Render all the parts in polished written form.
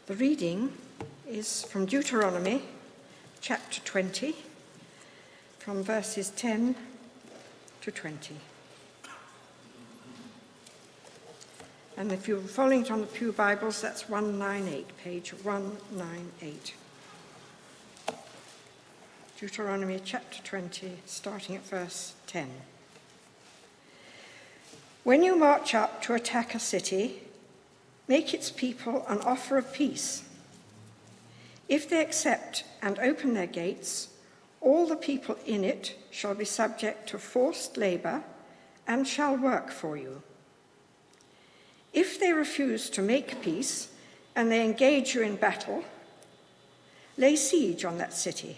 The reading is from Deuteronomy chapter 20, from verses 10 to 20. And if you're following it on the Pew Bibles, that's 198, page 198. Deuteronomy chapter 20, starting at verse 10. When you march up to attack a city, make its people an offer of peace. If they accept and open their gates, all the people in it shall be subject to forced labor and shall work for you. If they refuse to make peace and they engage you in battle, lay siege on that city.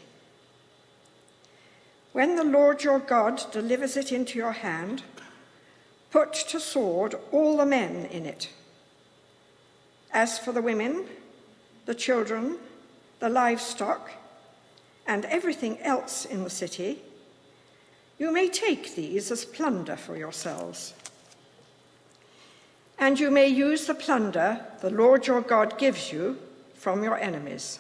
When the Lord your God delivers it into your hand, put to sword all the men in it. As for the women, the children, the livestock, and everything else in the city, you may take these as plunder for yourselves. And you may use the plunder the Lord your God gives you from your enemies.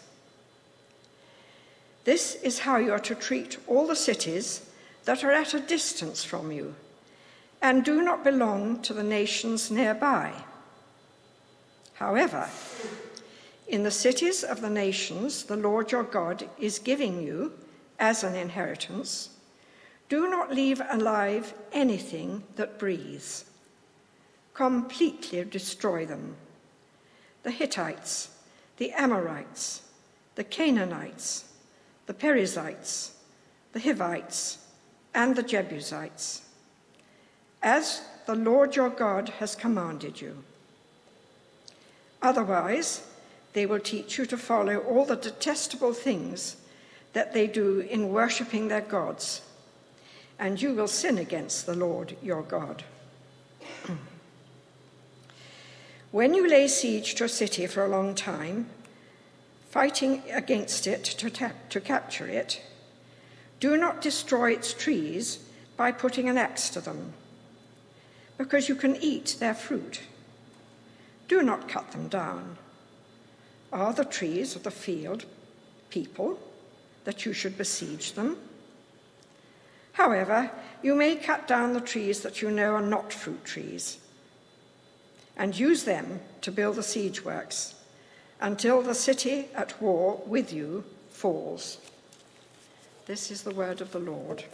This is how you are to treat all the cities that are at a distance from you and do not belong to the nations nearby. However, in the cities of the nations the Lord your God is giving you as an inheritance, do not leave alive anything that breathes. Completely destroy them. The Hittites, the Amorites, the Canaanites, the Perizzites, the Hivites, and the Jebusites, as the Lord your God has commanded you. Otherwise, they will teach you to follow all the detestable things that they do in worshipping their gods, and you will sin against the Lord your God. When you lay siege to a city for a long time, fighting against it to capture it, do not destroy its trees by putting an axe to them, because you can eat their fruit. Do not cut them down. Are the trees of the field people that you should besiege them? However, you may cut down the trees that you know are not fruit trees, and use them to build the siege works until the city at war with you falls. This is the word of the Lord.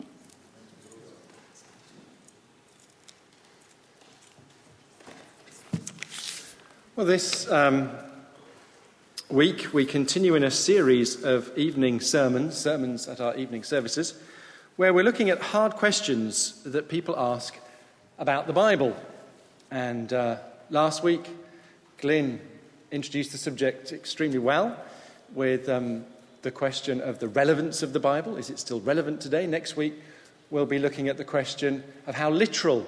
Well, this week we continue in a series of evening sermons at our evening services, where we're looking at hard questions that people ask about the Bible. And last week, Glyn introduced the subject extremely well with the question of the relevance of the Bible. Is it still relevant today? Next week, we'll be looking at the question of how literally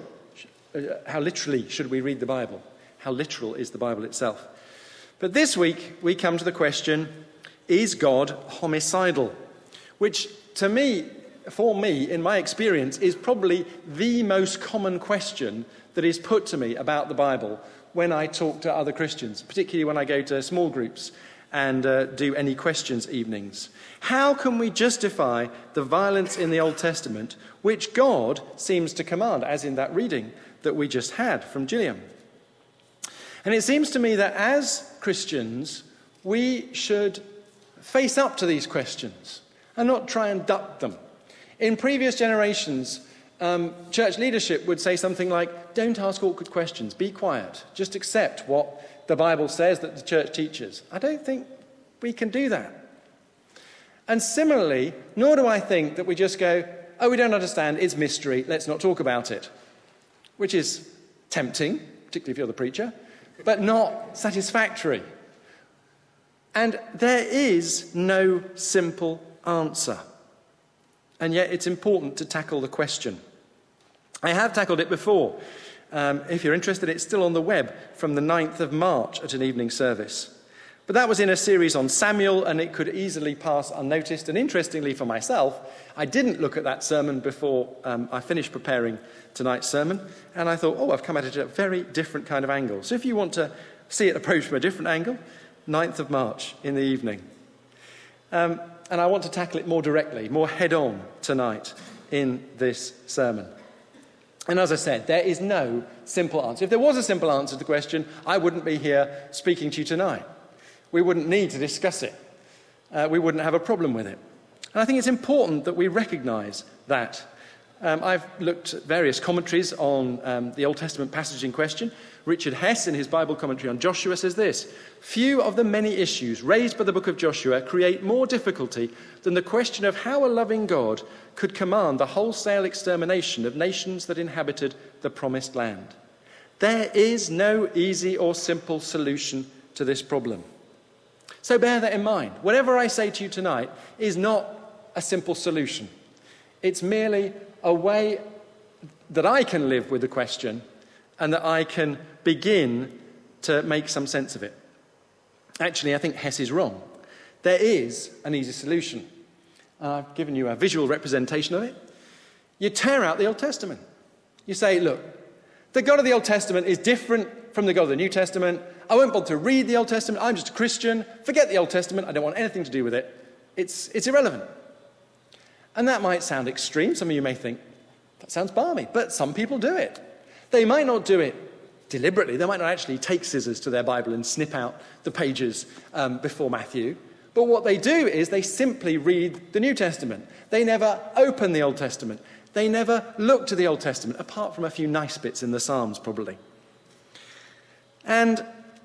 should we read the Bible? How literal is the Bible itself? But this week, we come to the question, is God homicidal? Which, for me, in my experience, is probably the most common question that is put to me about the Bible when I talk to other Christians, particularly when I go to small groups and do any questions evenings. How can we justify the violence in the Old Testament, which God seems to command, as in that reading that we just had from Gilliam? And it seems to me that as Christians, we should face up to these questions and not try and duck them. In previous generations, church leadership would say something like, don't ask awkward questions, be quiet, just accept what the Bible says that the church teaches. I don't think we can do that. And similarly, nor do I think that we just go, oh, we don't understand, it's mystery, let's not talk about it. Which is tempting, particularly if you're the preacher, but not satisfactory. And there is no simple answer. And yet it's important to tackle the question. I have tackled it before. If you're interested, it's still on the web from the 9th of March at an evening service. But that was in a series on Samuel, and it could easily pass unnoticed. And interestingly for myself, I didn't look at that sermon before I finished preparing tonight's sermon. And I thought, I've come at it at a very different kind of angle. So if you want to see it approached from a different angle, 9th of March in the evening. And I want to tackle it more directly, more head-on tonight in this sermon. And as I said, there is no simple answer. If there was a simple answer to the question, I wouldn't be here speaking to you tonight. We wouldn't need to discuss it. We wouldn't have a problem with it. And I think it's important that we recognise that. I've looked at various commentaries on the Old Testament passage in question. Richard Hess, in his Bible commentary on Joshua, says this: "Few of the many issues raised by the book of Joshua create more difficulty than the question of how a loving God could command the wholesale extermination of nations that inhabited the promised land. There is no easy or simple solution to this problem." So bear that in mind. Whatever I say to you tonight is not a simple solution. It's merely a way that I can live with the question and that I can begin to make some sense of it. Actually, I think Hess is wrong. There is an easy solution. I've given you a visual representation of it. You tear out the Old Testament. You say, look, the God of the Old Testament is different from the God of the New Testament. I won't bother to read the Old Testament. I'm just a Christian. Forget the Old Testament. I don't want anything to do with it. It's irrelevant. And that might sound extreme. Some of you may think, that sounds balmy. But some people do it. They might not do it deliberately. They might not actually take scissors to their Bible and snip out the pages before Matthew. But what they do is they simply read the New Testament. They never open the Old Testament. They never look to the Old Testament, apart from a few nice bits in the Psalms, probably. And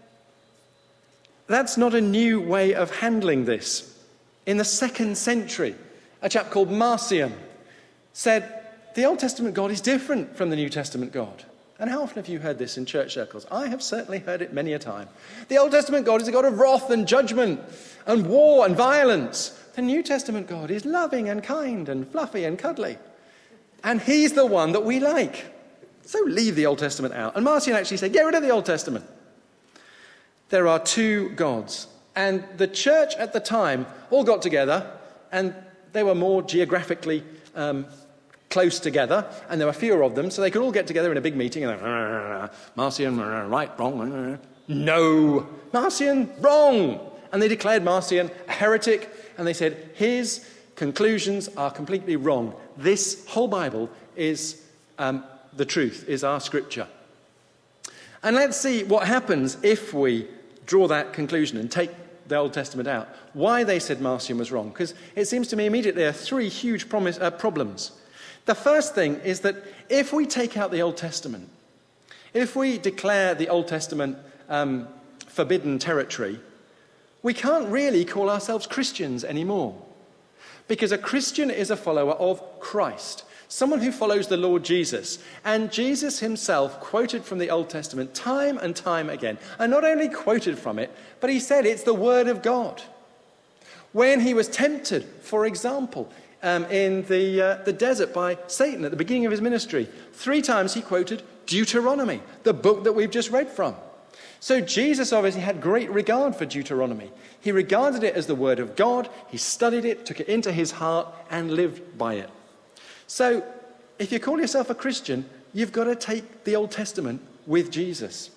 that's not a new way of handling this. In the 2nd century, a chap called Marcion said, the Old Testament God is different from the New Testament God. And how often have you heard this in church circles? I have certainly heard it many a time. The Old Testament God is a God of wrath and judgment and war and violence. The New Testament God is loving and kind and fluffy and cuddly. And he's the one that we like. So leave the Old Testament out. And Marcion actually said, get rid of the Old Testament. There are two gods. And the church at the time all got together, and they were more geographically close together, and there were fewer of them, so they could all get together in a big meeting and Marcion, right, wrong, no, Marcion, wrong. And they declared Marcion a heretic, and they said his conclusions are completely wrong. This whole Bible is the truth, is our scripture. And let's see what happens if we draw that conclusion and take the Old Testament out. Why they said Marcion was wrong, because it seems to me immediately there are three huge problems. The first thing is that if we take out the Old Testament, if we declare the Old Testament forbidden territory, we can't really call ourselves Christians anymore. Because a Christian is a follower of Christ, someone who follows the Lord Jesus. And Jesus himself quoted from the Old Testament time and time again. And not only quoted from it, but he said it's the Word of God. When he was tempted, for example, in the desert by Satan at the beginning of his ministry, 3 times he quoted Deuteronomy, the book that we've just read from. So Jesus obviously had great regard for Deuteronomy. He regarded it as the word of God, he studied it, took it into his heart, and lived by it. So if you call yourself a Christian, you've got to take the Old Testament with Jesus.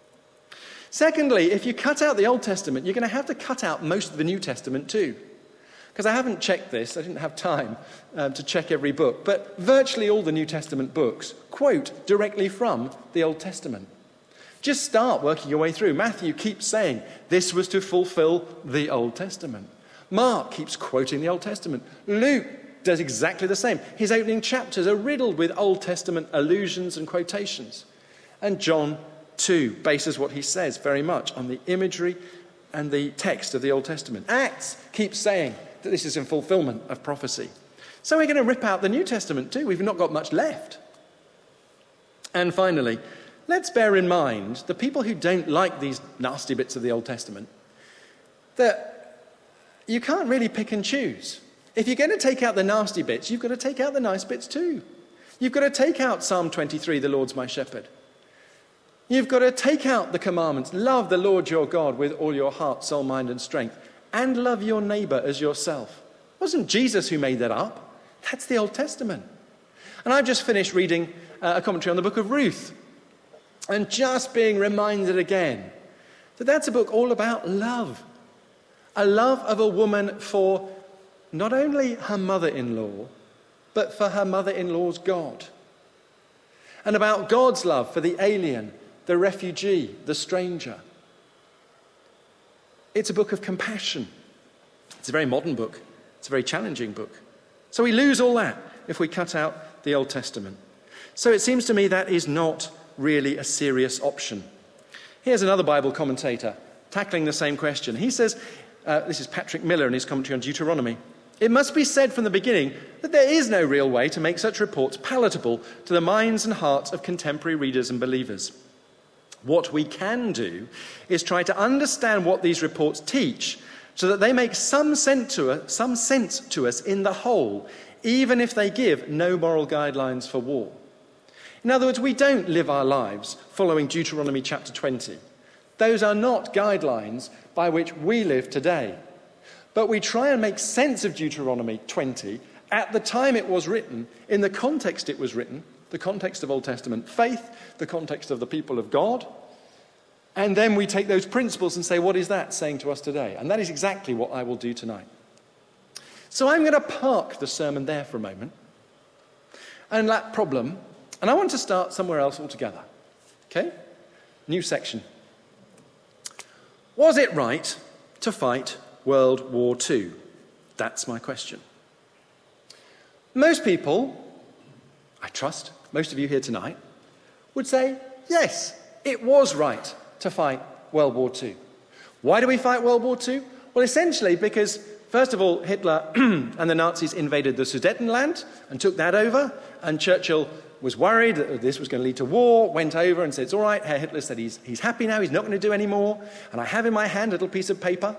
Secondly, if you cut out the Old Testament, you're going to have to cut out most of the New Testament too. Because I haven't checked this, I didn't have time to check every book, but virtually all the New Testament books quote directly from the Old Testament. Just start working your way through. Matthew keeps saying this was to fulfill the Old Testament. Mark keeps quoting the Old Testament. Luke does exactly the same. His opening chapters are riddled with Old Testament allusions and quotations. And John, too, bases what he says very much on the imagery and the text of the Old Testament. Acts keeps saying that this is in fulfillment of prophecy. So we're going to rip out the New Testament too. We've not got much left. And finally, let's bear in mind the people who don't like these nasty bits of the Old Testament, that you can't really pick and choose. If you're going to take out the nasty bits, you've got to take out the nice bits too. You've got to take out Psalm 23, the Lord's my shepherd. You've got to take out the commandments. Love the Lord your God with all your heart, soul, mind and strength. And love your neighbour as yourself. It wasn't Jesus who made that up. That's the Old Testament. And I've just finished reading a commentary on the book of Ruth. And just being reminded again But that's a book all about love. A love of a woman for not only her mother-in-law, but for her mother-in-law's God. And about God's love for the alien, the refugee, the stranger. It's a book of compassion. It's a very modern book. It's a very challenging book. So we lose all that if we cut out the Old Testament. So it seems to me that is not really a serious option. Here's another Bible commentator tackling the same question. He says, this is Patrick Miller in his commentary on Deuteronomy, "It must be said from the beginning that there is no real way to make such reports palatable to the minds and hearts of contemporary readers and believers. What we can do is try to understand what these reports teach so that they make some sense to us in the whole, even if they give no moral guidelines for war." In other words, we don't live our lives following Deuteronomy chapter 20. Those are not guidelines by which we live today. But we try and make sense of Deuteronomy 20 at the time it was written, in the context it was written, the context of Old Testament faith, the context of the people of God. And then we take those principles and say, what is that saying to us today? And that is exactly what I will do tonight. So I'm going to park the sermon there for a moment and that problem. And I want to start somewhere else altogether. Okay? New section. Was it right to fight World War II? That's my question. Most people, I trust, most of you here tonight, would say, yes, it was right to fight World War II. Why do we fight World War II? Well, essentially because, first of all, Hitler and the Nazis invaded the Sudetenland and took that over, and Churchill was worried that this was going to lead to war, went over and said, it's all right, Herr Hitler said he's happy now, he's not going to do any more, and I have in my hand a little piece of paper.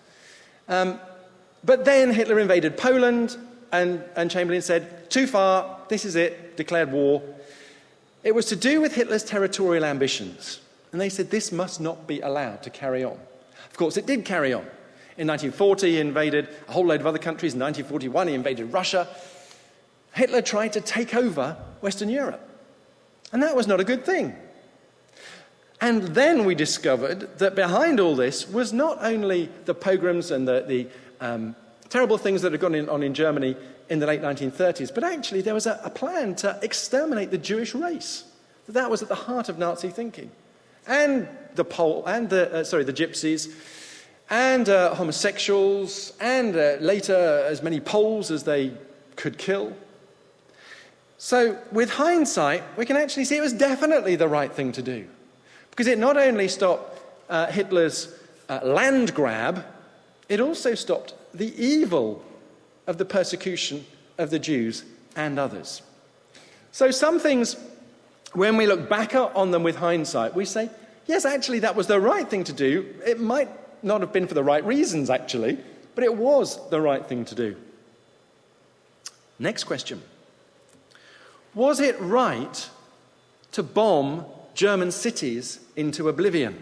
But then Hitler invaded Poland, and Chamberlain said, too far, this is it, declared war. It was to do with Hitler's territorial ambitions, and they said this must not be allowed to carry on. Of course, it did carry on. In 1940, he invaded a whole load of other countries. In 1941, he invaded Russia. Hitler tried to take over Western Europe. And that was not a good thing. And then we discovered that behind all this was not only the pogroms and the terrible things that had gone on in Germany in the late 1930s, but actually there was a plan to exterminate the Jewish race. That was at the heart of Nazi thinking. And the Gypsies, and homosexuals, and later as many Poles as they could kill. So with hindsight, we can actually see it was definitely the right thing to do. Because it not only stopped Hitler's land grab, it also stopped the evil of the persecution of the Jews and others. So some things, when we look back on them with hindsight, we say, yes, actually that was the right thing to do. It might not have been for the right reasons, actually, but it was the right thing to do. Next question. Was it right to bomb German cities into oblivion?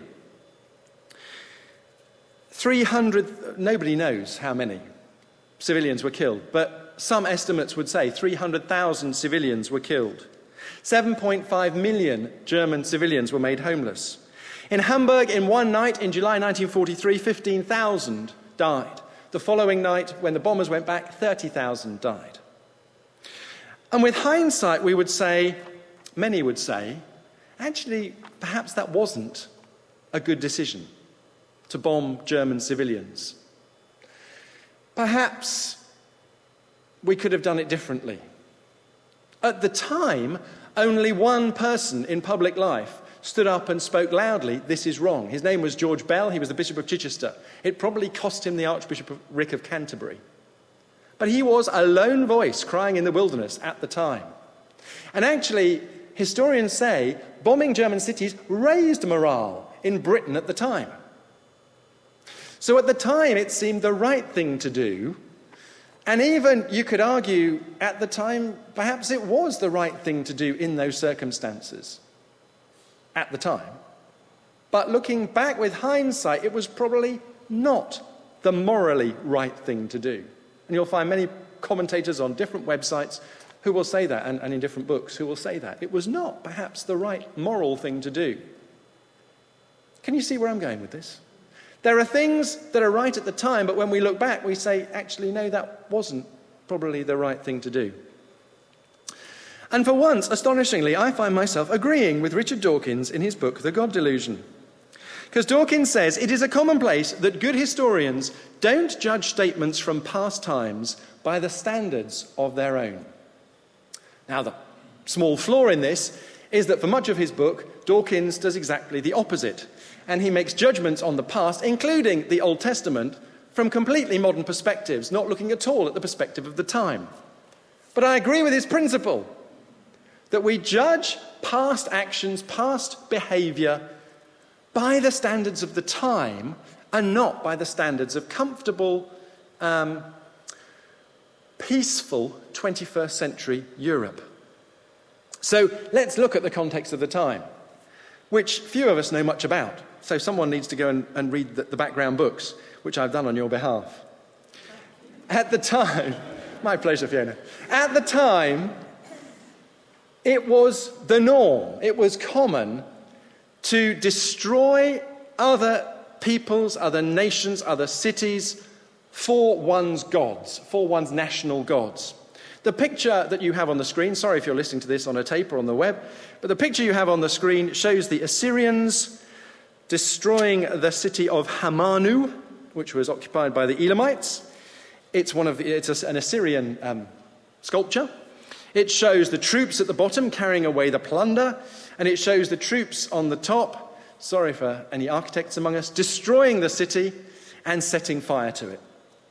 300, nobody knows how many civilians were killed, but some estimates would say 300,000 civilians were killed. 7.5 million German civilians were made homeless. In Hamburg, in one night in July 1943, 15,000 died. The following night, when the bombers went back, 30,000 died. And with hindsight, we would say, many would say, actually, perhaps that wasn't a good decision to bomb German civilians. Perhaps we could have done it differently. At the time, only one person in public life stood up and spoke loudly, this is wrong. His name was George Bell. He was the Bishop of Chichester. It probably cost him the Archbishopric of Canterbury. But he was a lone voice crying in the wilderness at the time. And actually, historians say bombing German cities raised morale in Britain at the time. So at the time, it seemed the right thing to do. And even, you could argue, at the time, perhaps it was the right thing to do in those circumstances. At the time. But looking back with hindsight, it was probably not the morally right thing to do. And you'll find many commentators on different websites who will say that, and in different books who will say that. It was not perhaps the right moral thing to do. Can you see where I'm going with this? There are things that are right at the time, but when we look back, we say, actually, no, that wasn't probably the right thing to do. And for once, astonishingly, I find myself agreeing with Richard Dawkins in his book, The God Delusion. Because Dawkins says, it is a commonplace that good historians don't judge statements from past times by the standards of their own. Now, the small flaw in this is that for much of his book, Dawkins does exactly the opposite. And he makes judgments on the past, including the Old Testament, from completely modern perspectives, not looking at all at the perspective of the time. But I agree with his principle that we judge past actions, past behaviour, by the standards of the time and not by the standards of comfortable, peaceful 21st century Europe. So let's look at the context of the time, which few of us know much about. So someone needs to go and read the background books, which I've done on your behalf. At the time, my pleasure, Fiona. At the time, it was the norm. It was common to destroy other peoples, other nations, other cities for one's gods, for one's national gods. The picture that you have on the screen, sorry if you're listening to this on a tape or on the web, but the picture you have on the screen shows the Assyrians destroying the city of Hamanu, which was occupied by the Elamites. It's an Assyrian sculpture. It shows the troops at the bottom carrying away the plunder, and it shows the troops on the top, sorry for any architects among us, destroying the city and setting fire to it.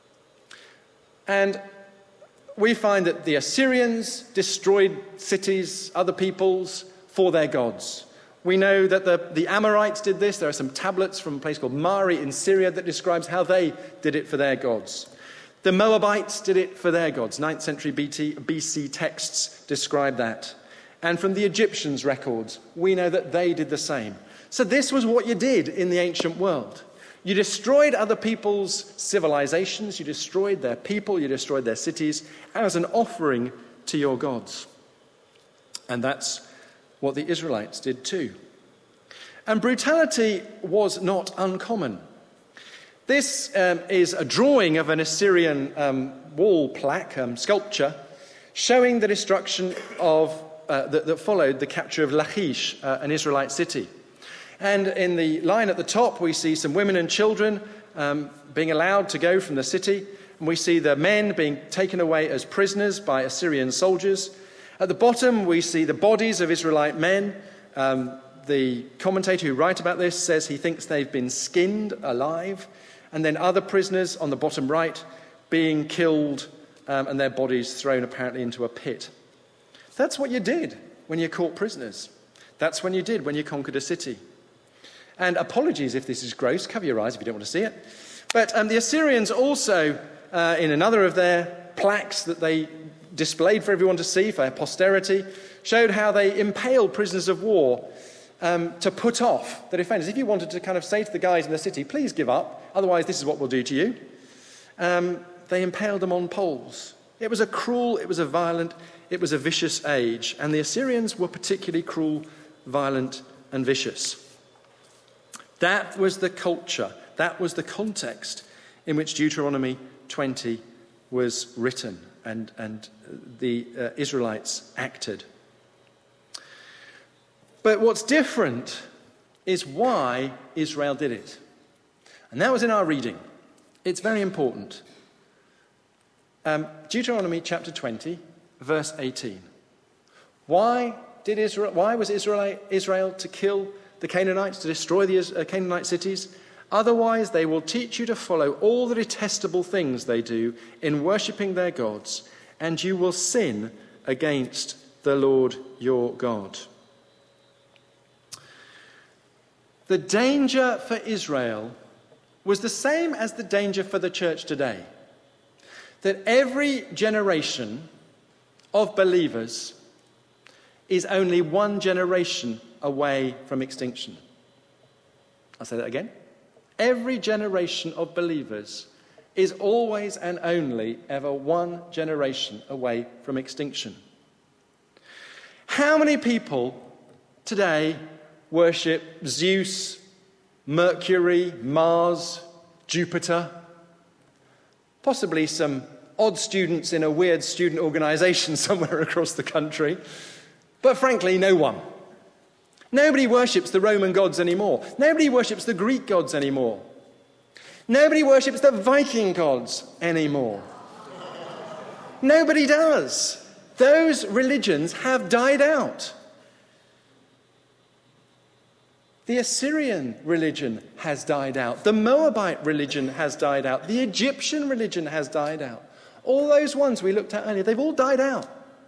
And we find that the Assyrians destroyed cities, other peoples, for their gods. We know that the Amorites did this. There are some tablets from a place called Mari in Syria that describes how they did it for their gods. The Moabites did it for their gods. 9th century BC texts describe that. And from the Egyptians' records, we know that they did the same. So this was what you did in the ancient world. You destroyed other people's civilizations, you destroyed their people, you destroyed their cities as an offering to your gods. And that's what the Israelites did too. And brutality was not uncommon. This is a drawing of an Assyrian wall plaque, sculpture, showing the destruction of that followed the capture of Lachish, an Israelite city. And in the line at the top, we see some women and children being allowed to go from the city. And we see the men being taken away as prisoners by Assyrian soldiers. At the bottom, we see the bodies of Israelite men. The commentator who writes about this says he thinks they've been skinned alive. And then other prisoners on the bottom right being killed and their bodies thrown apparently into a pit. That's what you did when you caught prisoners. That's what you did when you conquered a city. And apologies if this is gross, cover your eyes if you don't want to see it. But the Assyrians also, in another of their plaques that they displayed for everyone to see, for posterity, showed how they impaled prisoners of war to put off the defenders. If you wanted to kind of say to the guys in the city, please give up, otherwise this is what we'll do to you, they impaled them on poles. It was a cruel, it was a violent, it was a vicious age. And the Assyrians were particularly cruel, violent, and vicious. That was the culture, that was the context in which Deuteronomy 20 was written and the Israelites acted. But what's different is why Israel did it. And that was in our reading. It's very important. Deuteronomy chapter 20, verse 18. Why was Israel to kill the Canaanites, to destroy the Canaanite cities? Otherwise, they will teach you to follow all the detestable things they do in worshipping their gods, and you will sin against the Lord your God. The danger for Israel was the same as the danger for the church today. That every generation of believers is only one generation away from extinction. I'll say that again. Every generation of believers is always and only ever one generation away from extinction. How many people today worship Zeus, Mercury, Mars, Jupiter, possibly some odd students in a weird student organisation somewhere across the country, but frankly, no one. Nobody worships the Roman gods anymore. Nobody worships the Greek gods anymore. Nobody worships the Viking gods anymore. Nobody does. Those religions have died out. The Assyrian religion has died out. The Moabite religion has died out. The Egyptian religion has died out. All those ones we looked at earlier, they've all died out.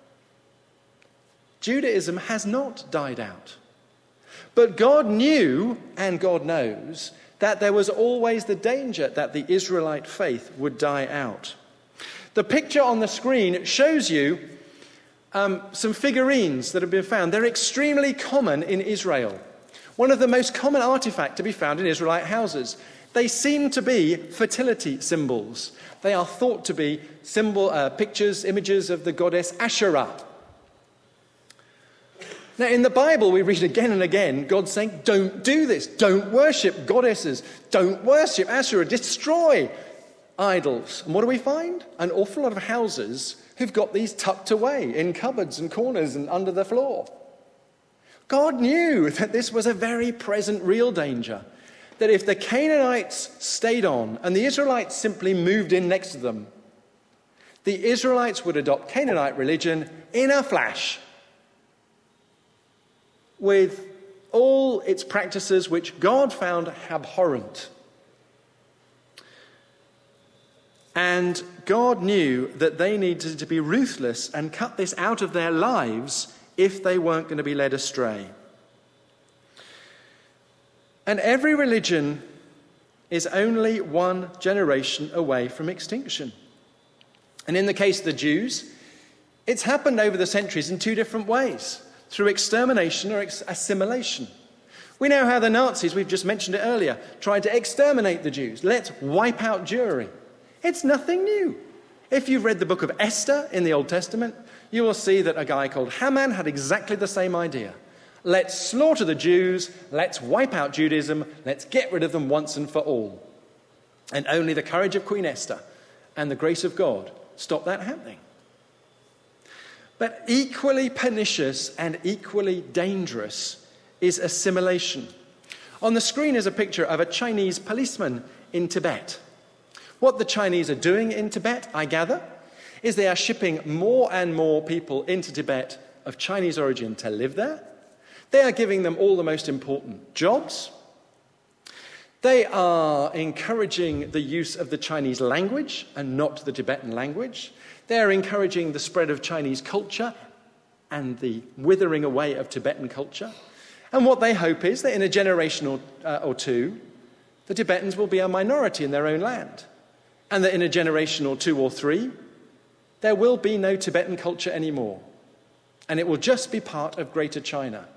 Judaism has not died out. But God knew, and God knows, that there was always the danger that the Israelite faith would die out. The picture on the screen shows you some figurines that have been found. They're extremely common in Israel. One of the most common artifacts to be found in Israelite houses. They seem to be fertility symbols. They are thought to be pictures, images of the goddess Asherah. Now, in the Bible, we read again and again God saying, don't do this. Don't worship goddesses. Don't worship Asherah. Destroy idols. And what do we find? An awful lot of houses who've got these tucked away in cupboards and corners and under the floor. God knew that this was a very present, real danger. That if the Canaanites stayed on and the Israelites simply moved in next to them, the Israelites would adopt Canaanite religion in a flash, with all its practices which God found abhorrent. And God knew that they needed to be ruthless and cut this out of their lives if they weren't going to be led astray. And every religion is only one generation away from extinction. And in the case of the Jews, it's happened over the centuries in two different ways. Through extermination or assimilation. We know how the Nazis, we've just mentioned it earlier, tried to exterminate the Jews. Let's wipe out Jewry. It's nothing new. If you've read the book of Esther in the Old Testament, you will see that a guy called Haman had exactly the same idea. Let's slaughter the Jews, let's wipe out Judaism, let's get rid of them once and for all. And only the courage of Queen Esther and the grace of God stopped that happening. But equally pernicious and equally dangerous is assimilation. On the screen is a picture of a Chinese policeman in Tibet. What the Chinese are doing in Tibet, I gather, is they are shipping more and more people into Tibet of Chinese origin to live there. They are giving them all the most important jobs. They are encouraging the use of the Chinese language and not the Tibetan language. They're encouraging the spread of Chinese culture and the withering away of Tibetan culture. And what they hope is that in a generation or two, the Tibetans will be a minority in their own land. And that in a generation or two or three, there will be no Tibetan culture anymore. And it will just be part of Greater China.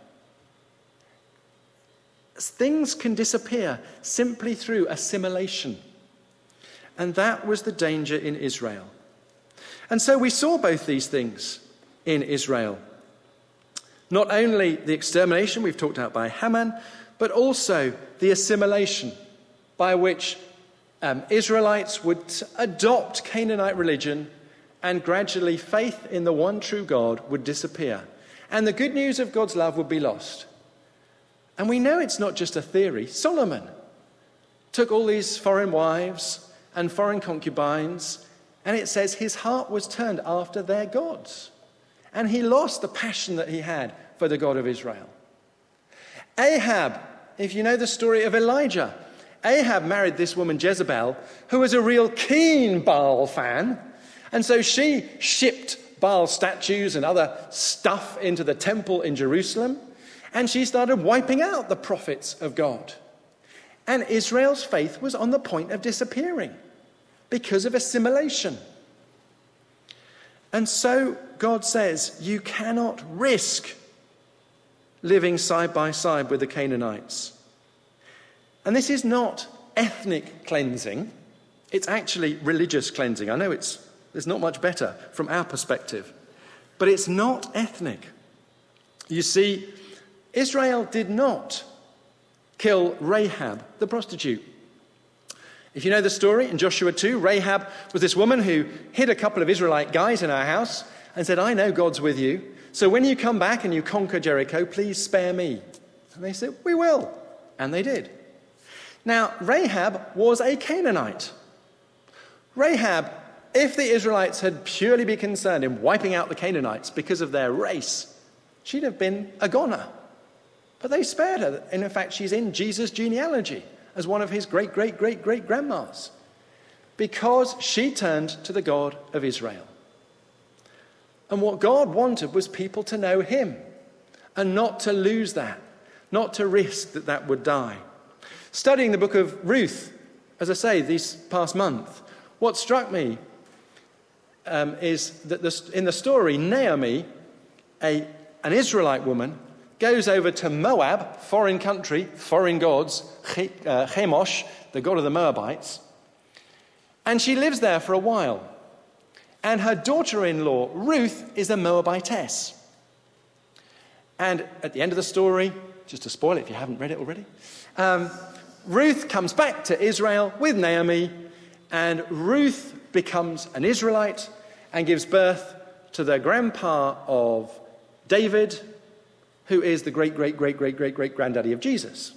Things can disappear simply through assimilation. And that was the danger in Israel. And so we saw both these things in Israel. Not only the extermination we've talked about by Haman, but also the assimilation by which Israelites would adopt Canaanite religion, and gradually faith in the one true God would disappear. And the good news of God's love would be lost. And we know it's not just a theory. Solomon took all these foreign wives and foreign concubines, and it says his heart was turned after their gods. And he lost the passion that he had for the God of Israel. Ahab, if you know the story of Elijah, Ahab married this woman Jezebel, who was a real keen Baal fan. And so she shipped Baal statues and other stuff into the temple in Jerusalem. And she started wiping out the prophets of God. And Israel's faith was on the point of disappearing because of assimilation. And so God says, you cannot risk living side by side with the Canaanites. And this is not ethnic cleansing. It's actually religious cleansing. I know it's not much better from our perspective. But it's not ethnic. You see, Israel did not kill Rahab, the prostitute. If you know the story, in Joshua 2, Rahab was this woman who hid a couple of Israelite guys in her house and said, I know God's with you, so when you come back and you conquer Jericho, please spare me. And they said, we will. And they did. Now, Rahab was a Canaanite. Rahab, if the Israelites had purely been concerned in wiping out the Canaanites because of their race, she'd have been a goner. But they spared her. And in fact, she's in Jesus' genealogy as one of his great-great-great-great-grandmas, because she turned to the God of Israel. And what God wanted was people to know him and not to lose that, not to risk that would die. Studying the book of Ruth, as I say, this past month, what struck me is that in the story, Naomi, an Israelite woman, goes over to Moab, foreign country, foreign gods, Chemosh, the god of the Moabites, and she lives there for a while. And her daughter-in-law, Ruth, is a Moabitess. And at the end of the story, just to spoil it if you haven't read it already, Ruth comes back to Israel with Naomi, and Ruth becomes an Israelite and gives birth to the grandpa of David, who is the great-great-great-great-great-great-granddaddy of Jesus.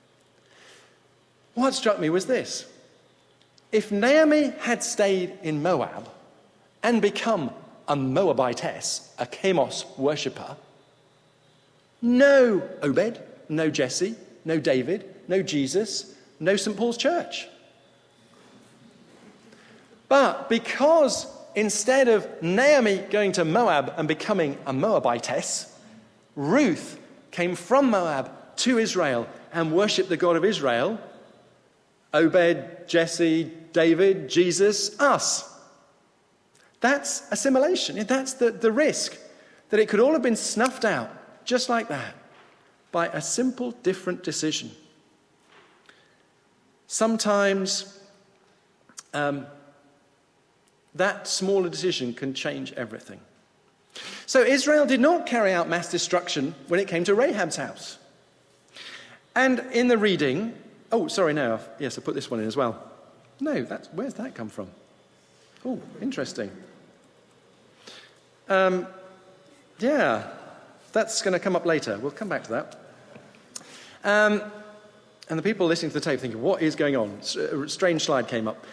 What struck me was this. If Naomi had stayed in Moab and become a Moabitess, a Chemosh worshipper, no Obed, no Jesse, no David, no Jesus, no St. Paul's Church. But because instead of Naomi going to Moab and becoming a Moabitess, Ruth came from Moab to Israel and worshipped the God of Israel, Obed, Jesse, David, Jesus, us. That's assimilation. That's the risk, that it could all have been snuffed out just like that by a simple, different decision. Sometimes that smaller decision can change everything. So Israel did not carry out mass destruction when it came to Rahab's house. And in the reading, I put this one in as well. No, where's that come from? Oh, interesting. That's going to come up later. We'll come back to that. And the people listening to the tape thinking, what is going on? A strange slide came up.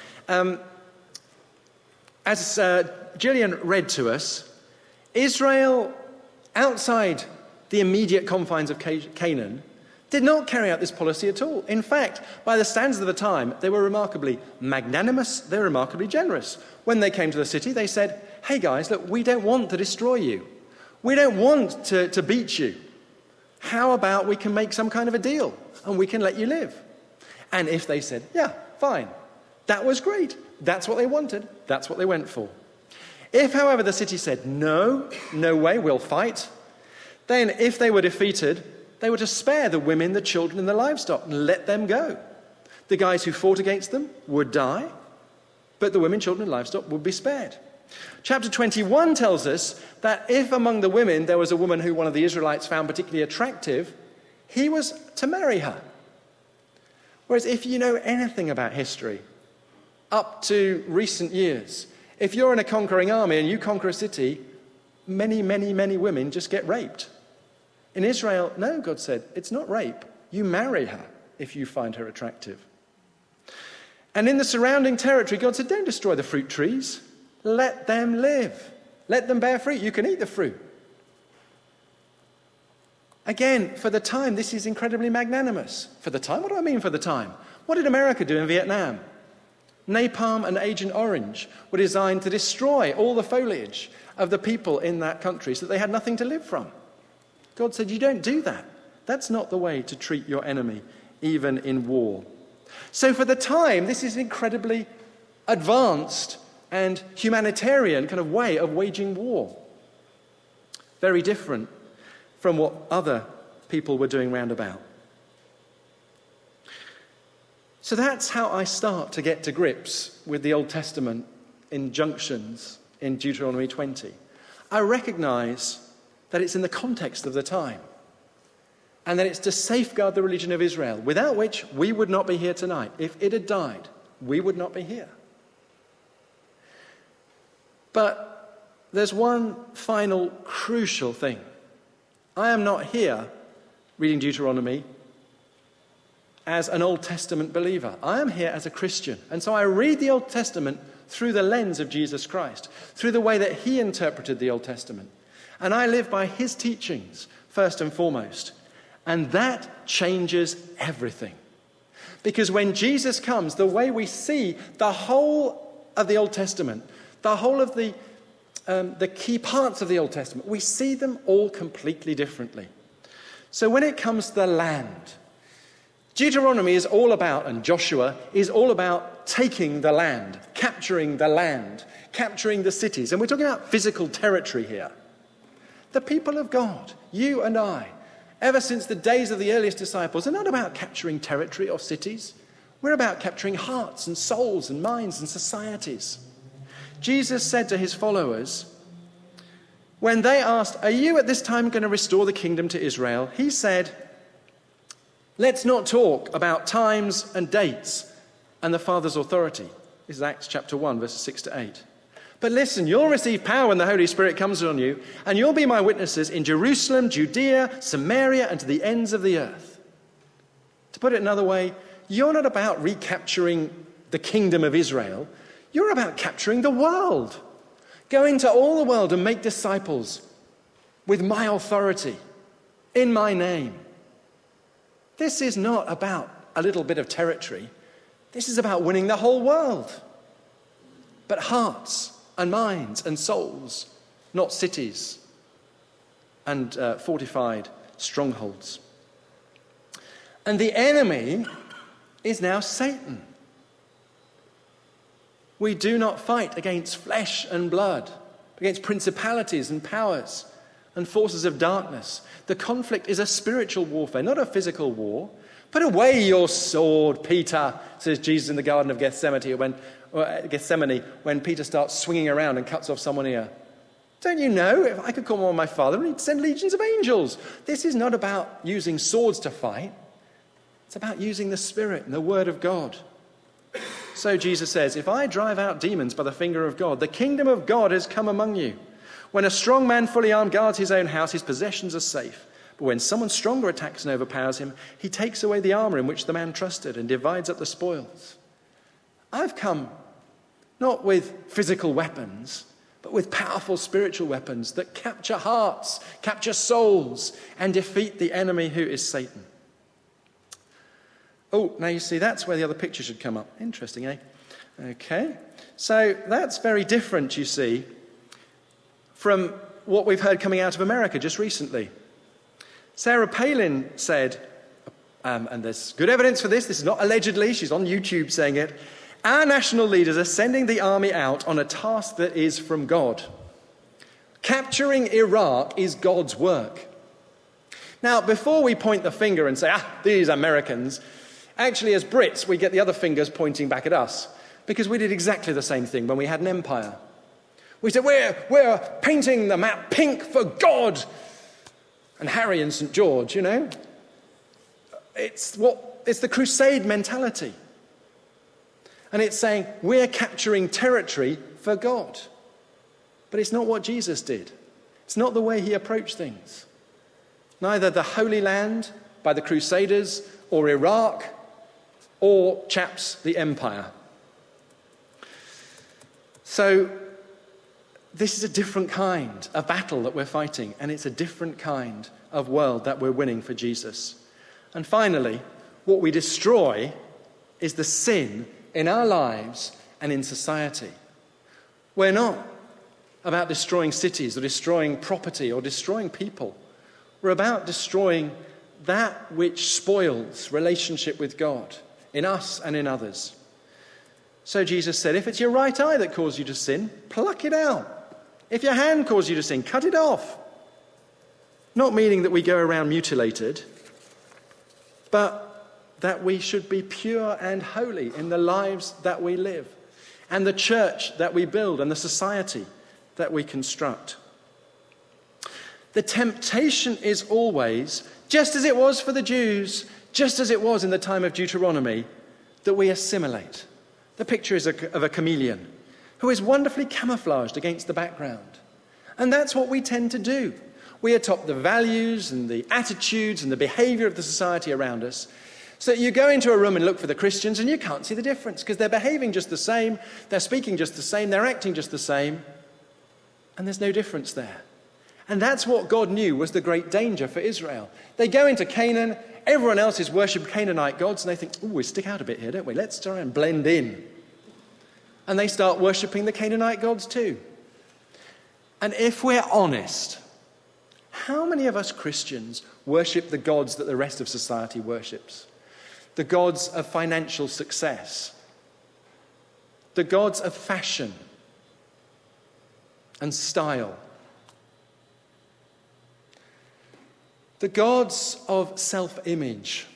As Gillian read to us, Israel, outside the immediate confines of Canaan, did not carry out this policy at all. In fact, by the standards of the time, they were remarkably magnanimous, they were remarkably generous. When they came to the city, they said, hey guys, look, we don't want to destroy you. We don't want to beat you. How about we can make some kind of a deal and we can let you live? And if they said, yeah, fine, that was great. That's what they wanted. That's what they went for. If, however, the city said, no way, we'll fight, then if they were defeated, they were to spare the women, the children, and the livestock and let them go. The guys who fought against them would die, but the women, children, and livestock would be spared. Chapter 21 tells us that if among the women there was a woman who one of the Israelites found particularly attractive, he was to marry her. Whereas if you know anything about history, up to recent years, if you're in a conquering army and you conquer a city, many, many, many women just get raped. In Israel, no, God said, it's not rape. You marry her if you find her attractive. And in the surrounding territory, God said, don't destroy the fruit trees. Let them live. Let them bear fruit. You can eat the fruit. Again, for the time, this is incredibly magnanimous. For the time? What do I mean for the time? What did America do in Vietnam? Napalm and Agent Orange were designed to destroy all the foliage of the people in that country so that they had nothing to live from. God said, you don't do that. That's not the way to treat your enemy, even in war. So for the time, this is an incredibly advanced and humanitarian kind of way of waging war. Very different from what other people were doing round about. So that's how I start to get to grips with the Old Testament injunctions in Deuteronomy 20. I recognize that it's in the context of the time. and that it's to safeguard the religion of Israel, without which we would not be here tonight. If it had died, we would not be here. But there's one final crucial thing. I am not here reading Deuteronomy as an Old Testament believer. I am here as a Christian. And so I read the Old Testament through the lens of Jesus Christ, through the way that he interpreted the Old Testament. And I live by his teachings, first and foremost. And that changes everything. Because when Jesus comes, the way we see the whole of the Old Testament, the whole of the key parts of the Old Testament, we see them all completely differently. So when it comes to the land, Deuteronomy is all about, and Joshua is all about taking the land, capturing the cities. And we're talking about physical territory here. The people of God, you and I, ever since the days of the earliest disciples, are not about capturing territory or cities. We're about capturing hearts and souls and minds and societies. Jesus said to his followers, when they asked, are you at this time going to restore the kingdom to Israel? He said, let's not talk about times and dates and the Father's authority. This is Acts chapter 1, verses 6 to 8. But listen, you'll receive power when the Holy Spirit comes on you, and you'll be my witnesses in Jerusalem, Judea, Samaria, and to the ends of the earth. To put it another way, you're not about recapturing the kingdom of Israel. You're about capturing the world. Go into all the world and make disciples with my authority, in my name. This is not about a little bit of territory. This is about winning the whole world. But hearts and minds and souls, not cities and fortified strongholds. And the enemy is now Satan. We do not fight against flesh and blood, against principalities and powers and forces of darkness. The conflict is a spiritual warfare, not a physical war. Put away your sword, Peter, says Jesus in the Garden of Gethsemane when Peter starts swinging around and cuts off someone's ear. Don't you know, if I could call on my Father, he'd send legions of angels. This is not about using swords to fight. It's about using the Spirit and the Word of God. So Jesus says, if I drive out demons by the finger of God, the kingdom of God has come among you. When a strong man fully armed guards his own house, his possessions are safe. But when someone stronger attacks and overpowers him, he takes away the armor in which the man trusted and divides up the spoils. I've come not with physical weapons, but with powerful spiritual weapons that capture hearts, capture souls, and defeat the enemy who is Satan. Oh, now you see, that's where the other picture should come up. Interesting, eh? Okay. So that's very different, you see, from what we've heard coming out of America just recently. Sarah Palin said, and there's good evidence for this is not allegedly, she's on YouTube saying it, our national leaders are sending the army out on a task that is from God. Capturing Iraq is God's work. Now, before we point the finger and say, these Americans, actually as Brits, we get the other fingers pointing back at us, because we did exactly the same thing when we had an empire. We said, we're painting the map pink for God. And Harry and St. George, you know. It's the crusade mentality. And it's saying, we're capturing territory for God. But it's not what Jesus did. It's not the way he approached things. Neither the Holy Land by the Crusaders, or Iraq, or chaps, the Empire. So this is a different kind of battle that we're fighting, and it's a different kind of world that we're winning for Jesus. And finally, what we destroy is the sin in our lives and in society. We're not about destroying cities or destroying property or destroying people. We're about destroying that which spoils relationship with God in us and in others. So Jesus said, if it's your right eye that causes you to sin, pluck it out. If your hand causes you to sin, cut it off. Not meaning that we go around mutilated, but that we should be pure and holy in the lives that we live, and the church that we build, and the society that we construct. The temptation is always just as it was for the Jews, just as it was in the time of Deuteronomy, that we assimilate. The picture is of a chameleon who is wonderfully camouflaged against the background. And that's what we tend to do. We adopt the values and the attitudes and the behavior of the society around us. So you go into a room and look for the Christians and you can't see the difference because they're behaving just the same, they're speaking just the same, they're acting just the same, and there's no difference there. And that's what God knew was the great danger for Israel. They go into Canaan, everyone else is worshipping Canaanite gods, and they think, oh, we stick out a bit here, don't we? Let's try and blend in. And they start worshipping the Canaanite gods too. And if we're honest, how many of us Christians worship the gods that the rest of society worships? The gods of financial success, the gods of fashion and style, the gods of self-image,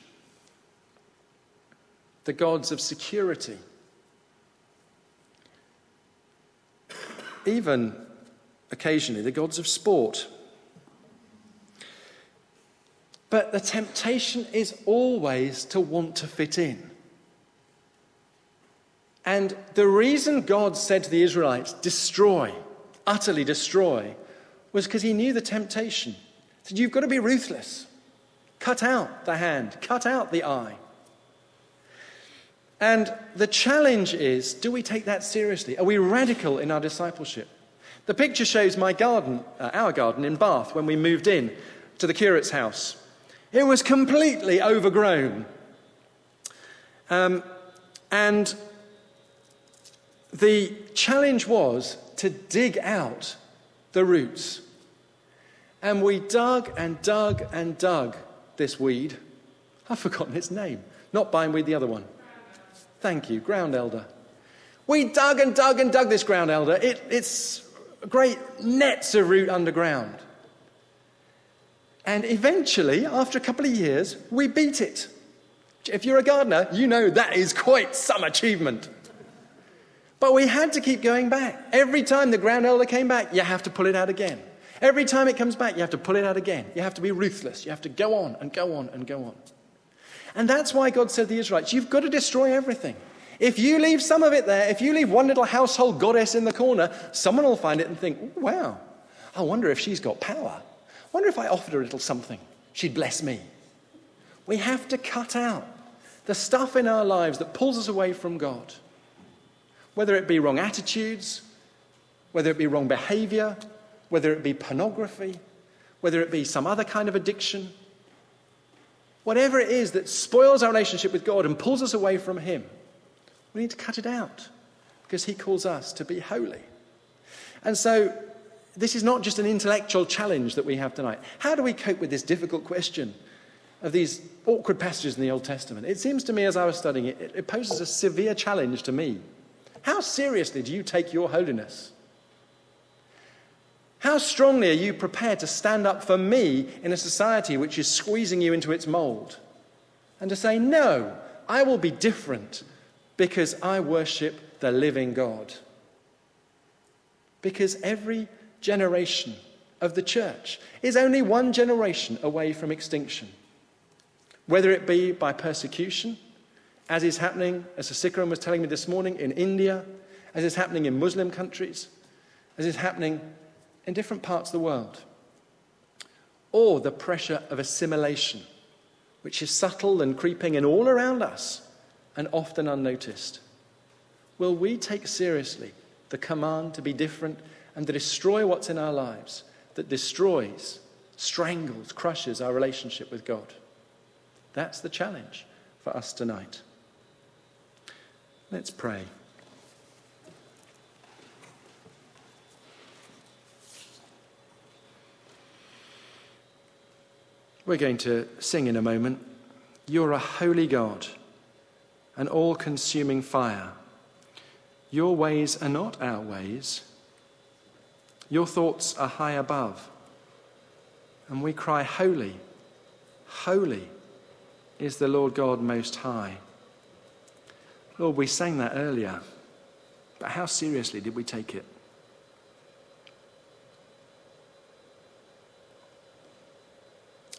the gods of security, even occasionally the gods of sport. But the temptation is always to want to fit in. And the reason God said to the Israelites, destroy, utterly destroy, was because he knew the temptation. He said, you've got to be ruthless. Cut out the hand, cut out the eye. And the challenge is, do we take that seriously? Are we radical in our discipleship? The picture shows my garden, our garden in Bath, when we moved in to the curate's house. It was completely overgrown. And the challenge was to dig out the roots. And we dug and dug and dug this weed. I've forgotten its name. Not bindweed, the other one. Thank you, ground elder. We dug and dug and dug this ground elder. It's great nets of root underground. And eventually, after a couple of years, we beat it. If you're a gardener, you know that is quite some achievement. But we had to keep going back. Every time the ground elder came back, you have to pull it out again. Every time it comes back, you have to pull it out again. You have to be ruthless. You have to go on and go on and go on. And that's why God said to the Israelites, you've got to destroy everything. If you leave some of it there, if you leave one little household goddess in the corner, someone will find it and think, wow, I wonder if she's got power. I wonder if I offered her a little something, she'd bless me. We have to cut out the stuff in our lives that pulls us away from God. Whether it be wrong attitudes, whether it be wrong behavior, whether it be pornography, whether it be some other kind of addiction. Whatever it is that spoils our relationship with God and pulls us away from him, we need to cut it out because he calls us to be holy. And so this is not just an intellectual challenge that we have tonight. How do we cope with this difficult question of these awkward passages in the Old Testament? It seems to me as I was studying it, it poses a severe challenge to me. How seriously do you take your holiness? How strongly are you prepared to stand up for me in a society which is squeezing you into its mold? And to say, no, I will be different because I worship the living God. Because every generation of the church is only one generation away from extinction. Whether it be by persecution, as is happening, as Sikram was telling me this morning, in India, as is happening in Muslim countries, as is happening in different parts of the world. Or the pressure of assimilation, which is subtle and creeping in all around us and often unnoticed. Will we take seriously the command to be different and to destroy what's in our lives that destroys, strangles, crushes our relationship with God? That's the challenge for us tonight. Let's pray. We're going to sing in a moment. You're a holy God, an all-consuming fire. Your ways are not our ways. Your thoughts are high above. And we cry, holy, holy is the Lord God Most High. Lord, we sang that earlier, but how seriously did we take it?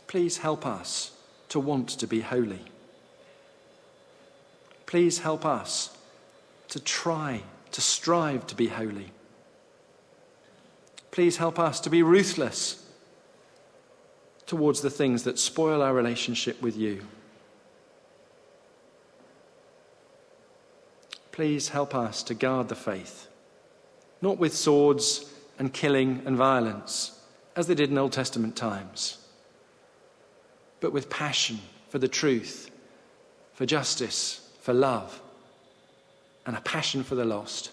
please help us to want to be holy. Please help us to try, to strive to be holy. Please help us to be ruthless towards the things that spoil our relationship with you. Please help us to guard the faith, not with swords and killing and violence, as they did in Old Testament times, but with passion for the truth, for justice, for love, and a passion for the lost.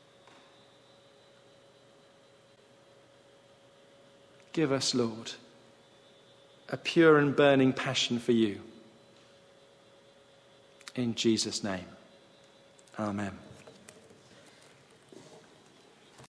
Give us, Lord, a pure and burning passion for you. In Jesus' name, amen.